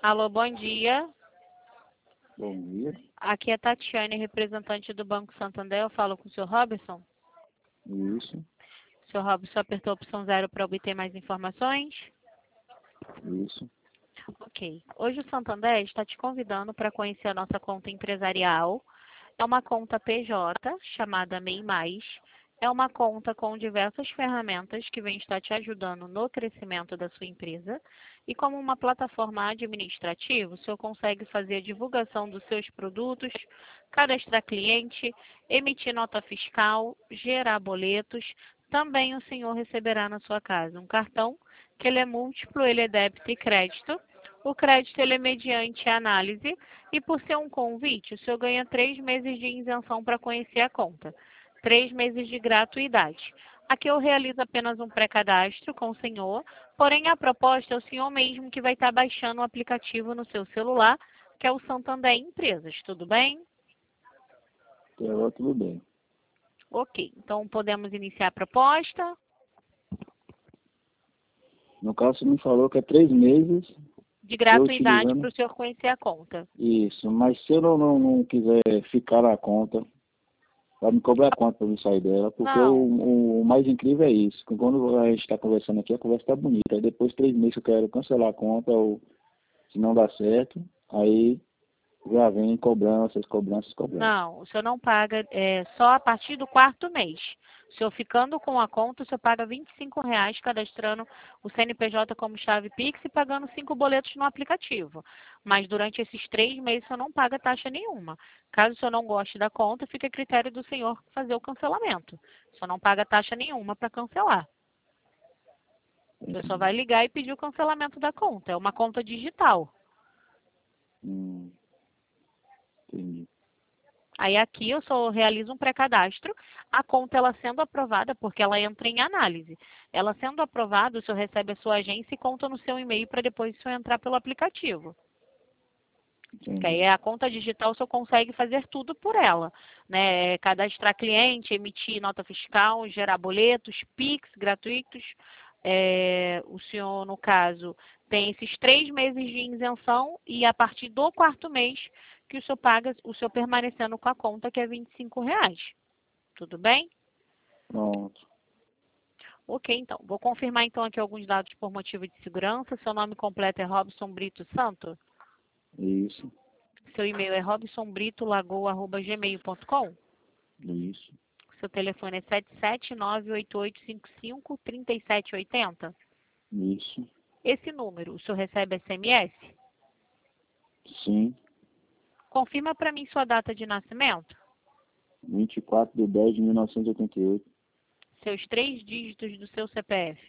Alô, bom dia. Bom dia. Aqui é Tatiane, representante do Banco Santander. Eu falo com o senhor Robson. Isso, O senhor Robson apertou a opção 0 para obter mais informações? isso. Ok. Hoje o Santander está te convidando para conhecer a nossa conta empresarial. É uma conta PJ, chamada MEI Mais. É uma conta com diversas ferramentas que vem estar te ajudando no crescimento da sua empresa. E como uma plataforma administrativa, o senhor consegue fazer a divulgação dos seus produtos, cadastrar cliente, emitir nota fiscal, gerar boletos. Também o senhor receberá na sua casa um cartão, que ele é múltiplo, ele é débito e crédito. O crédito ele é mediante análise e por ser um convite, o senhor ganha 3 meses de isenção para conhecer a conta. 3 meses de gratuidade. Aqui eu realizo apenas um pré-cadastro com o senhor, porém a proposta é o senhor mesmo que vai estar baixando o aplicativo no seu celular, que é o Santander Empresas, tudo bem? Tudo bem. Ok, então podemos iniciar a proposta. No caso, você me falou que é 3 meses. De gratuidade utilizando para o senhor conhecer a conta. Isso, mas se eu não quiser ficar na conta, vai me cobrar quanto para eu sair dela? Porque Não, o mais incrível é isso, que quando a gente está conversando aqui, a conversa está bonita. Aí depois de 3 meses eu quero cancelar a conta, ou se não dá certo, aí já vem cobranças. não, o senhor não paga só a partir do 4º mês. O senhor ficando com a conta, o senhor paga R$ 25 cadastrando o CNPJ como chave Pix e pagando 5 boletos no aplicativo. Mas durante esses 3 meses o senhor não paga taxa nenhuma. Caso o senhor não goste da conta, fica a critério do senhor fazer o cancelamento. O senhor não paga taxa nenhuma para cancelar. O senhor só vai ligar e pedir o cancelamento da conta. É uma conta digital. Entendi. Aí aqui eu só realizo um pré-cadastro, a conta ela sendo aprovada, porque ela entra em análise. Ela sendo aprovada, o senhor recebe a sua agência e conta no seu e-mail para depois o senhor entrar pelo aplicativo. Que aí a conta digital o senhor consegue fazer tudo por ela, né? Cadastrar cliente, emitir nota fiscal, gerar boletos, Pix gratuitos. O senhor, no caso, tem esses 3 meses de isenção e a partir do 4º mês que o senhor paga, o senhor permanecendo com a conta, que é R$ 25. Tudo bem? Pronto. Ok, então. Vou confirmar então aqui alguns dados por motivo de segurança. Seu nome completo é Robson Brito Santo? Isso, Seu e-mail é robsonbritolagoa@gmail.com? isso, Seu telefone é 77988553780? isso. Esse número, o senhor recebe SMS? Sim, Confirma para mim sua data de nascimento. 24/10/1988. Seus 3 dígitos do seu CPF.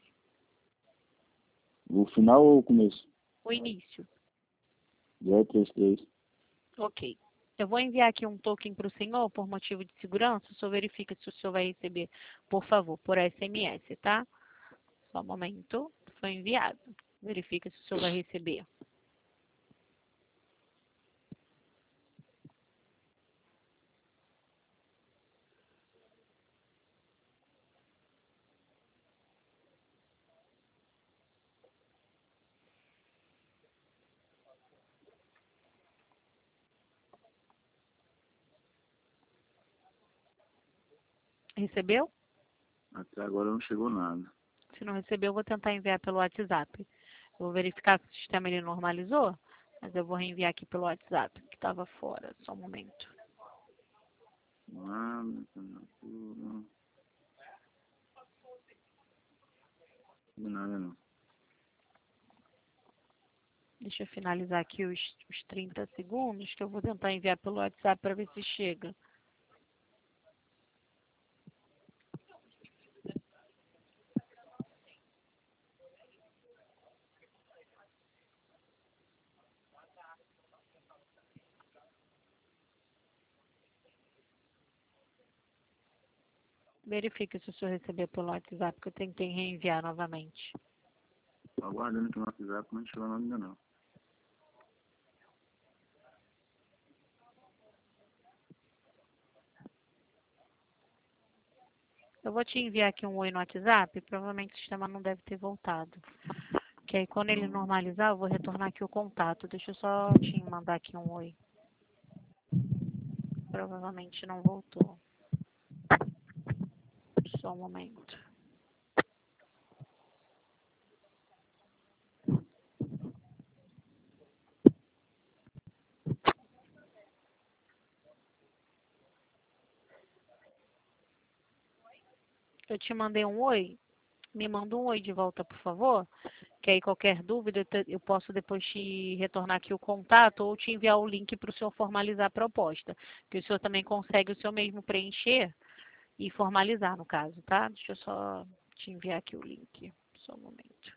O final ou o começo? O início. 033. Ok. Eu vou enviar aqui um token para o senhor por motivo de segurança. O senhor verifica se o senhor vai receber, por favor, por SMS, tá? Só um momento. Foi enviado. Verifica se o senhor vai receber. Recebeu? Até agora não chegou nada. Se não recebeu, eu vou tentar enviar pelo WhatsApp. Eu vou verificar se o sistema ele normalizou, mas eu vou reenviar aqui pelo WhatsApp, que estava fora. Só um momento. Nada, nada não. Deixa eu finalizar aqui os 30 segundos, que eu vou tentar enviar pelo WhatsApp para ver se chega. Verifique se o senhor recebeu pelo WhatsApp, que eu tentei reenviar novamente. Tô aguardando aqui no WhatsApp, mas não chegou nada ainda não. Eu vou te enviar aqui um oi no WhatsApp, provavelmente o sistema não deve ter voltado. Que aí quando ele normalizar, eu vou retornar aqui o contato. Deixa eu só te mandar aqui um oi. Provavelmente não voltou. Só um momento. Eu te mandei um oi. Me manda um oi de volta, por favor. Que aí qualquer dúvida eu posso depois te retornar aqui o contato ou te enviar o link para o senhor formalizar a proposta. Que o senhor também consegue o senhor mesmo preencher e formalizar, no caso, tá? Deixa eu só te enviar aqui o link. Só um momento.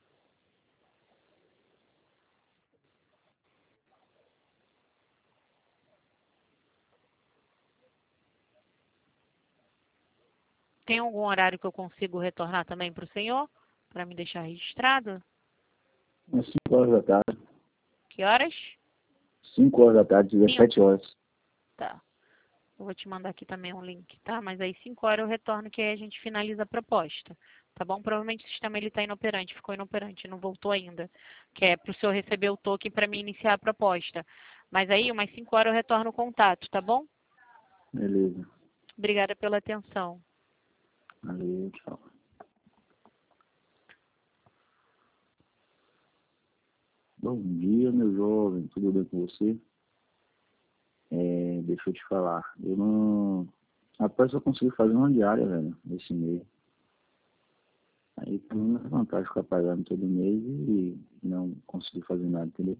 Tem algum horário que eu consigo retornar também para o senhor? Para me deixar registrado? Às 5 horas da tarde. Que horas? 5 horas da tarde, 17 horas. Tá. Eu vou te mandar aqui também um link, tá? Mas aí 5 horas eu retorno que aí a gente finaliza a proposta. Tá bom? Provavelmente o sistema ele está inoperante, ficou inoperante, não voltou ainda. Que é para o senhor receber o token para mim iniciar a proposta. Mas aí, umas 5 horas eu retorno o contato, tá bom? Beleza. Obrigada pela atenção. Valeu, tchau. Bom dia, meu jovem. Tudo bem com você? Deixa eu te falar. Eu não... Rapaz, eu consegui fazer uma diária, velho, esse mês. Aí, pra mim, não é vantagem ficar pagando todo mês e não conseguir fazer nada, entendeu?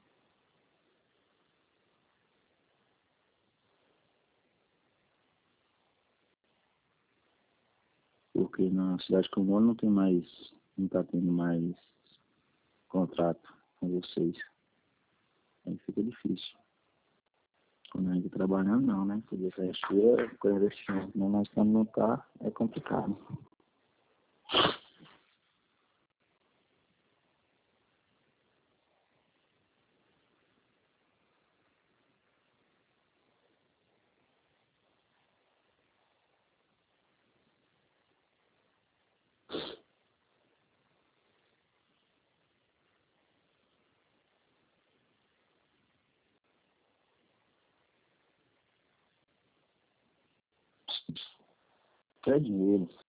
Porque na cidade que eu moro não tá tendo mais contrato com vocês. Aí fica difícil. Quando a gente tá trabalhando, não, né? Porque essa é com investimento, mas nós quando não tá, é complicado. É dinheiro.